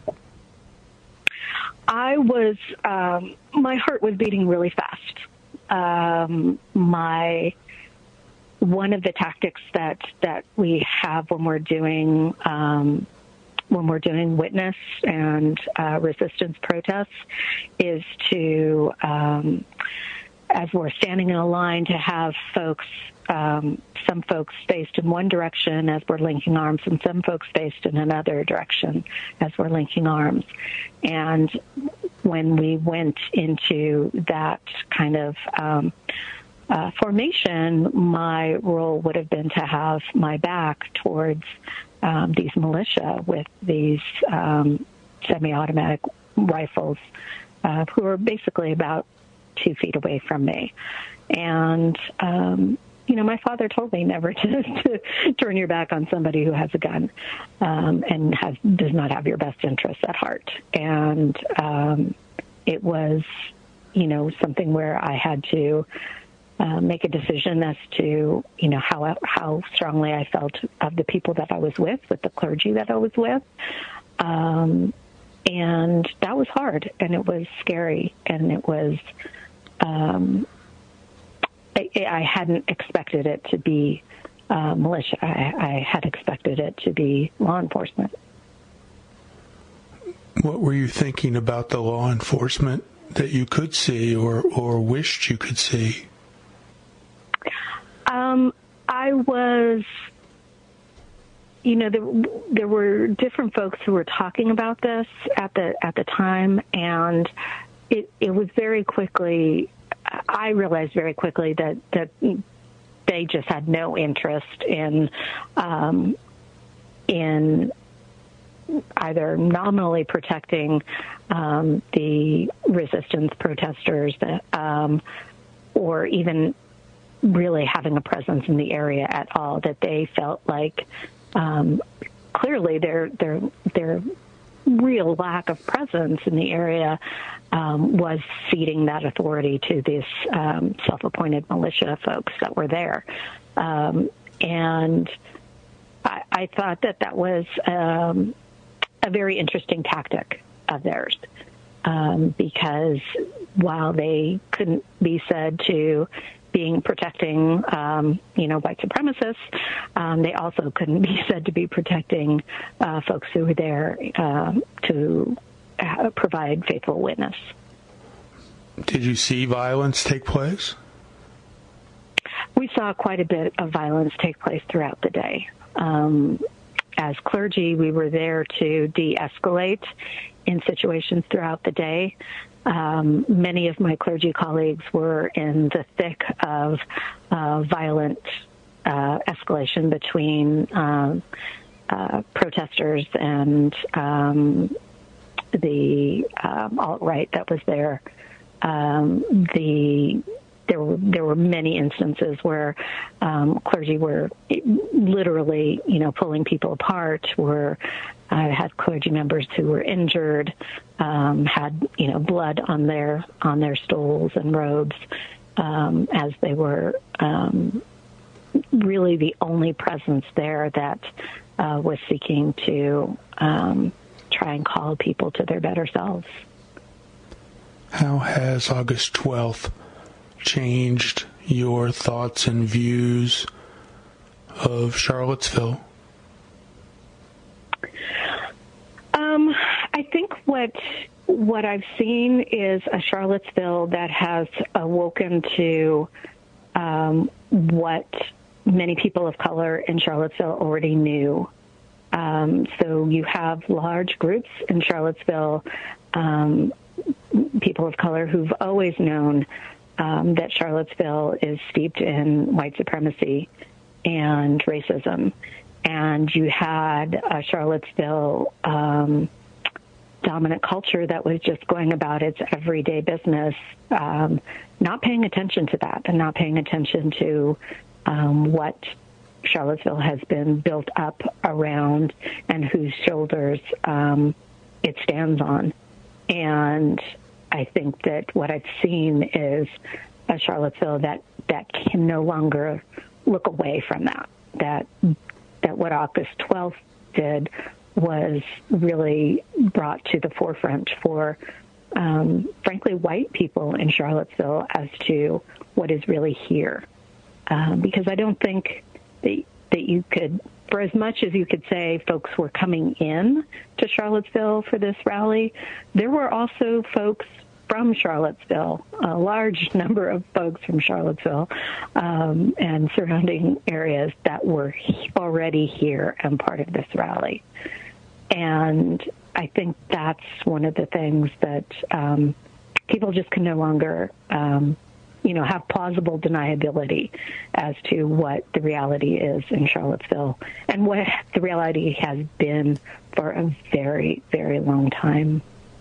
I was, my heart was beating really fast. One of the tactics that we have when we're doing witness and resistance protests is to, as we're standing in a line, to have folks, some folks faced in one direction as we're linking arms, and some folks faced in another direction as we're linking arms. And when we went into that kind of formation, my role would have been to have my back towards these militia with these semi-automatic rifles who were basically about 2 feet away from me. And, my father told me never to turn your back on somebody who has a gun and does not have your best interests at heart. And it was, something where I had to make a decision as to, how strongly I felt of the people that I was with the clergy that I was with. And that was hard, and it was scary, and it was, I hadn't expected it to be militia. I had expected it to be law enforcement. What were you thinking about the law enforcement that you could see or wished you could see? I was, there were different folks who were talking about this at the time, and it was very quickly, I realized very quickly that they just had no interest in either nominally protecting the resistance protesters or even really having a presence in the area at all, that they felt like clearly their real lack of presence in the area was ceding that authority to these self-appointed militia folks that were there. And I thought that was a very interesting tactic of theirs, because while they couldn't be said to being protecting, white supremacists, they also couldn't be said to be protecting folks who were there to provide faithful witness. Did you see violence take place? We saw quite a bit of violence take place throughout the day. As clergy, we were there to de-escalate in situations throughout the day. Many of my clergy colleagues were in the thick of violent escalation between protesters and the alt-right that was there. There there were many instances where clergy were literally, pulling people apart. Had clergy members who were injured, had blood on their stoles and robes, as they were really the only presence there that was seeking to try and call people to their better selves. How has August 12th changed your thoughts and views of Charlottesville? I think what I've seen is a Charlottesville that has awoken to what many people of color in Charlottesville already knew. So you have large groups in Charlottesville, people of color who've always known that Charlottesville is steeped in white supremacy and racism. And you had a Charlottesville dominant culture that was just going about its everyday business, not paying attention to that and not paying attention to what Charlottesville has been built up around and whose shoulders it stands on. And I think that what I've seen is a Charlottesville that can no longer look away from that what August 12th did was really brought to the forefront for, frankly, white people in Charlottesville as to what is really here. Because I don't think that you could, for as much as you could say folks were coming in to Charlottesville for this rally, there were also folks from Charlottesville, a large number of folks from Charlottesville and surrounding areas that were already here and part of this rally. And I think that's one of the things that people just can no longer, have plausible deniability as to what the reality is in Charlottesville and what the reality has been for a very, very long time.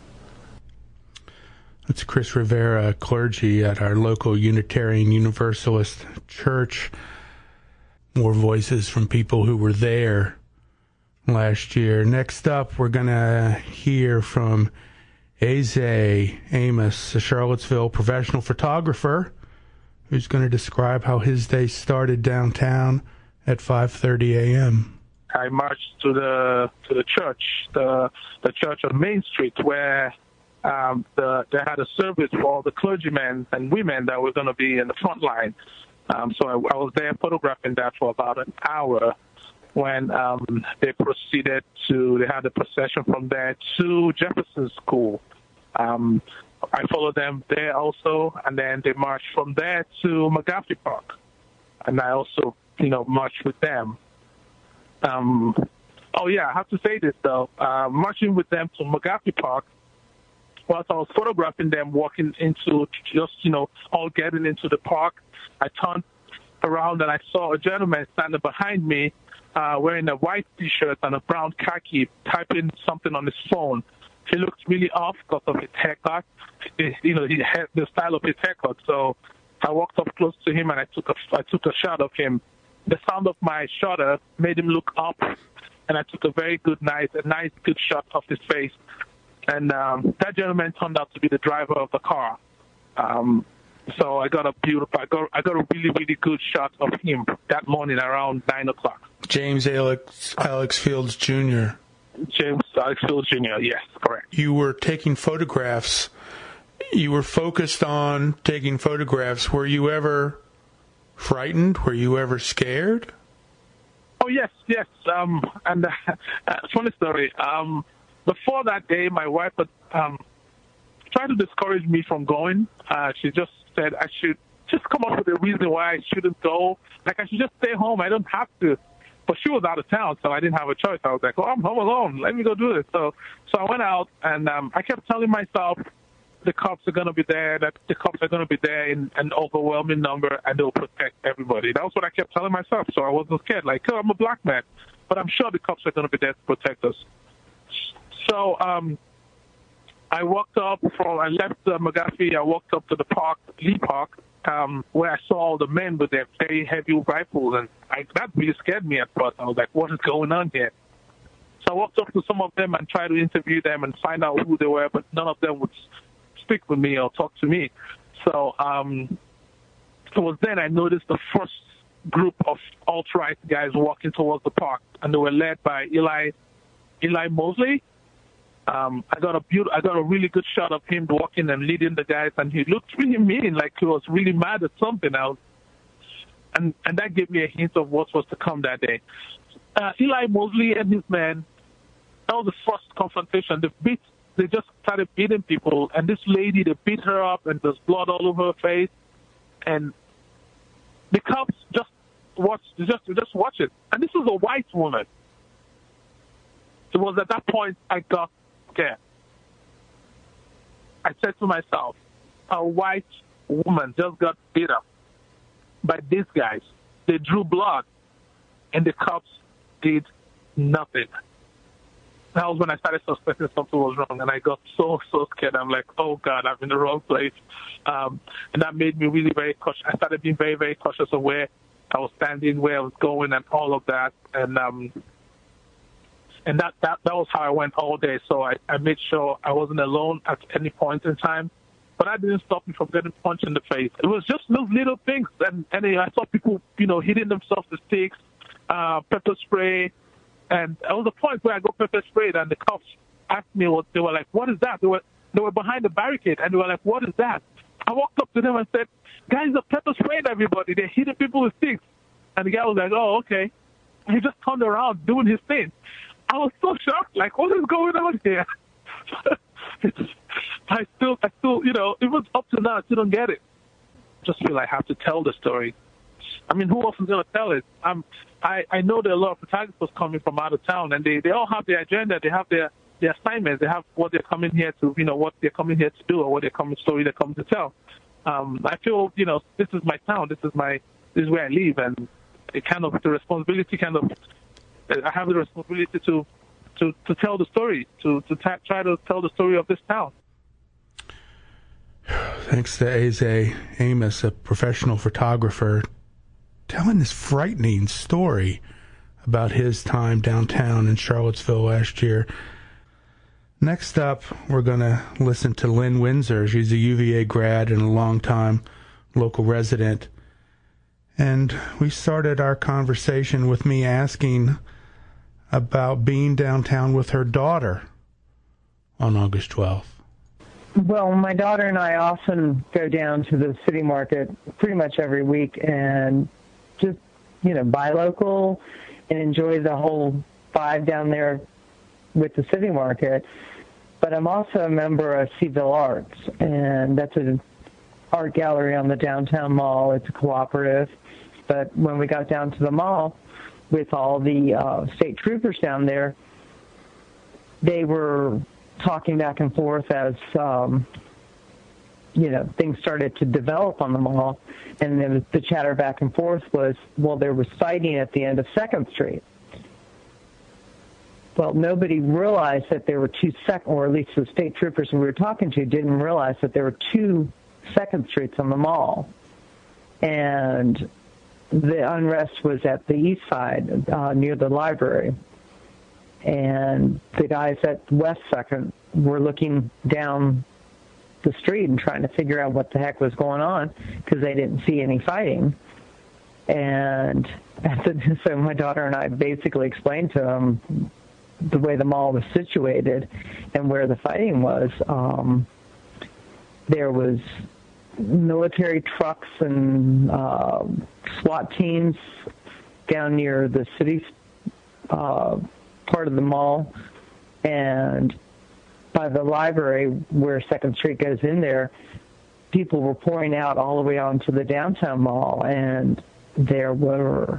That's Chris Rivera, clergy at our local Unitarian Universalist church. More voices from people who were there last year. Next up, we're going to hear from Eze Amos, a Charlottesville professional photographer, who's going to describe how his day started downtown at 5:30 a.m. I marched to the church, the church on Main Street, where they had a service for all the clergymen and women that were going to be in the front line. So I was there photographing that for about an hour when they had a procession from there to Jefferson School. I followed them there also, and then they marched from there to McGaffey Park. And I also, marched with them. I have to say this, though. Marching with them to McGaffey Park, whilst I was photographing them walking into all getting into the park, I turned around and I saw a gentleman standing behind me wearing a white T-shirt and a brown khaki, typing something on his phone. He looked really off because of his haircut. He had the style of his haircut. So I walked up close to him and I took a shot of him. The sound of my shutter made him look up, and I took a nice good shot of his face. And that gentleman turned out to be the driver of the car. So I got a really, really good shot of him that morning around 9 o'clock. James Alex Fields Jr. James Alex Fields Jr., yes, correct. You were taking photographs. You were focused on taking photographs. Were you ever frightened? Were you ever scared? Oh, yes. And funny story. Before that day, my wife had tried to discourage me from going. She just said I should just come up with a reason why I shouldn't go. Like I should just stay home. I don't have to. But she was out of town, so I didn't have a choice. I was like, I'm home alone. Let me go do this. So I went out, and I kept telling myself the cops are going to be there, that the cops are going to be there in an overwhelming number, and they'll protect everybody. That was what I kept telling myself, so I wasn't scared. Like, I'm a black man, but I'm sure the cops are going to be there to protect us. So I left McGaffey. I walked up to the park, Lee Park, where I saw all the men with their very heavy rifles, and that really scared me at first. I was like, what is going on here? So I walked up to some of them and tried to interview them and find out who they were, but none of them would speak with me or talk to me. So it was then I noticed the first group of alt-right guys walking towards the park, and they were led by Eli Mosley. I got a really good shot of him walking and leading the guys, and he looked really mean, like he was really mad at something else. And that gave me a hint of what was to come that day. Eli Mosley and his men, that was the first confrontation. They just started beating people, and this lady, they beat her up, and there's blood all over her face, and the cops just watch it. And this was a white woman. It was at that point I got scared. I said to myself, a white woman just got beat up by these guys. They drew blood, and the cops did nothing. That was when I started suspecting something was wrong, and I got so scared. I'm like, oh, God, I'm in the wrong place. And that made me really very cautious. I started being very, very cautious of where I was standing, where I was going, and all of that. And that was how I went all day. So I made sure I wasn't alone at any point in time. But that didn't stop me from getting punched in the face. It was just those little things. And I saw people, hitting themselves with sticks, pepper spray. And that was the point where I got pepper sprayed, and the cops asked me they were like, what is that? They were behind the barricade, and they were like, what is that? I walked up to them and said, guys are pepper spraying everybody. They're hitting people with sticks. And the guy was like, oh, okay. And he just turned around doing his thing. I was so shocked, like, what is going on here? I still, even up to now, I still don't get it. I just feel I have to tell the story. I mean, who else is going to tell it? I know there are a lot of photographers coming from out of town, and they all have their agenda. They have their assignments. They have what they're coming here to, what they're coming here to do, or what story they're coming to tell. I feel, this is my town. This is where I live, and it kind of the responsibility. I have the responsibility to tell the story, to try to tell the story of this town. Thanks to Eze Amos, a professional photographer, telling this frightening story about his time downtown in Charlottesville last year. Next up, we're going to listen to Lynn Windsor. She's a UVA grad and a longtime local resident. And we started our conversation with me asking about being downtown with her daughter on August 12th. Well, my daughter and I often go down to the city market pretty much every week and just, buy local and enjoy the whole vibe down there with the city market. But I'm also a member of Seville Arts, and that's an art gallery on the downtown mall. It's a cooperative. But when we got down to the mall with all the state troopers down there, they were talking back and forth as, things started to develop on the mall. And then the chatter back and forth was, well, there was fighting at the end of 2nd Street. Well, nobody realized that there were or at least the state troopers we were talking to didn't realize that there were 2 2nd Streets on the mall. And the unrest was at the east side, near the library. And the guys at West 2nd were looking down the street and trying to figure out what the heck was going on because they didn't see any fighting. And so my daughter and I basically explained to them the way the mall was situated and where the fighting was. There was military trucks and SWAT teams down near the city part of the mall, and by the library where 2nd Street goes in there, people were pouring out all the way onto the downtown mall, and there were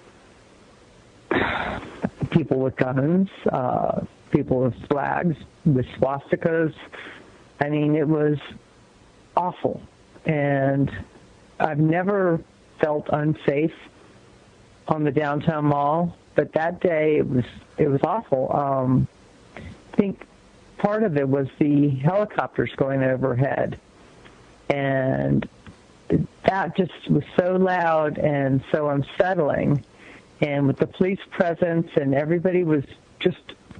people with guns, people with flags, with swastikas. I mean, it was awful. And I've never felt unsafe on the downtown mall, but that day it was awful. I think part of it was the helicopters going overhead, and that just was so loud and so unsettling. And with the police presence, and everybody was just,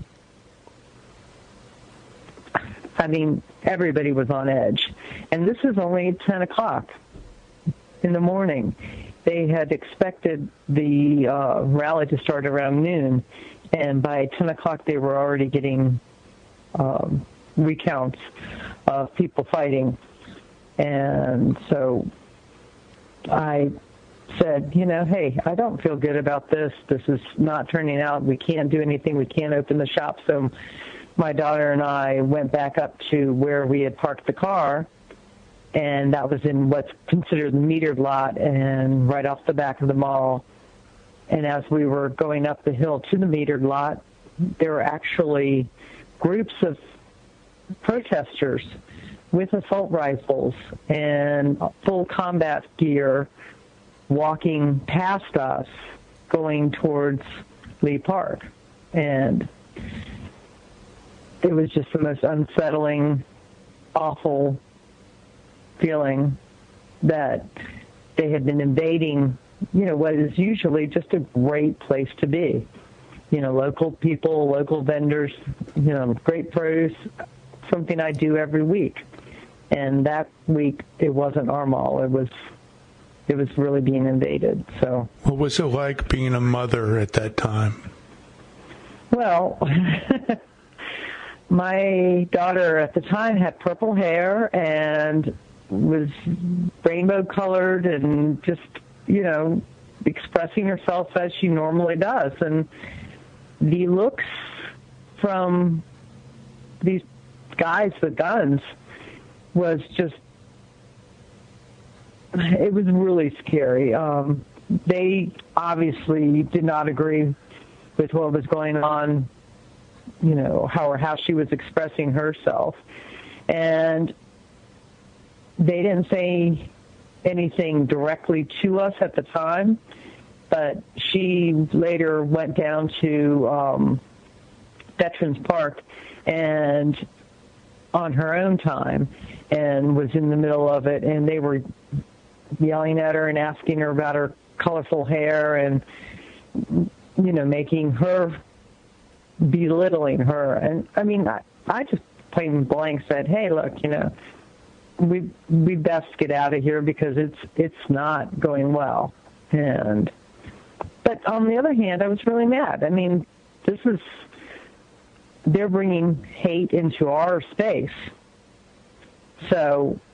everybody was on edge. And this is only 10 o'clock in the morning. They had expected the rally to start around noon, and by 10 o'clock they were already getting recounts of people fighting. And so I said, hey, I don't feel good about this. This is not turning out. We can't do anything. We can't open the shop. So my daughter and I went back up to where we had parked the car, and that was in what's considered the metered lot and right off the back of the mall. And as we were going up the hill to the metered lot, there were actually groups of protesters with assault rifles and full combat gear walking past us, going towards Lee Park. And it was just the most unsettling, awful feeling that they had been invading, what is usually just a great place to be. Local people, local vendors, great produce, something I do every week. And that week, it wasn't our mall. It was really being invaded. So, what was it like being a mother at that time? Well, my daughter at the time had purple hair and was rainbow colored and just, expressing herself as she normally does. And the looks from these guys with guns was just, it was really scary. They obviously did not agree with what was going on, how she was expressing herself. And they didn't say anything directly to us at the time, but she later went down to Veterans Park and on her own time and was in the middle of it, and they were yelling at her and asking her about her colorful hair and, making her, belittling her. And, I just plain blank said, hey, look, we best get out of here because it's not going well. But on the other hand, I was really mad. They're bringing hate into our space. So,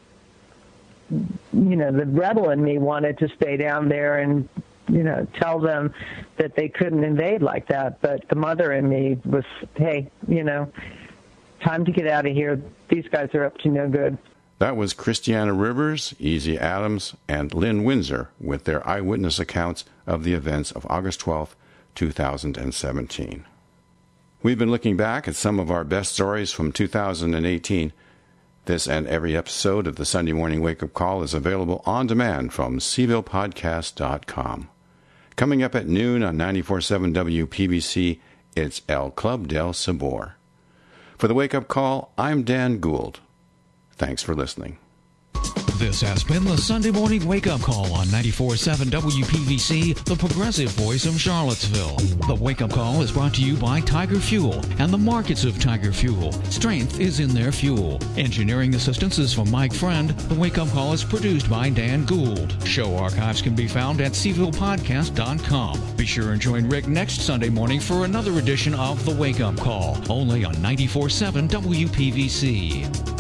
the rebel in me wanted to stay down there and, tell them that they couldn't invade like that. But the mother in me was, hey, time to get out of here. These guys are up to no good. That was Christiana Rivers, Easy Adams, and Lynn Windsor with their eyewitness accounts of the events of August 12, 2017. We've been looking back at some of our best stories from 2018. This and every episode of the Sunday Morning Wake-Up Call is available on demand from CvillePodcast.com. Coming up at noon on 94.7 WPBC, it's El Club del Sabor. For the Wake-Up Call, I'm Dan Gould. Thanks for listening. This has been the Sunday Morning Wake-Up Call on 94.7 WPVC, the progressive voice of Charlottesville. The Wake-Up Call is brought to you by Tiger Fuel and the markets of Tiger Fuel. Strength is in their fuel. Engineering assistance is from Mike Friend. The Wake-Up Call is produced by Dan Gould. Show archives can be found at CvillePodcast.com. Be sure and join Rick next Sunday morning for another edition of the Wake-Up Call, only on 94.7 WPVC.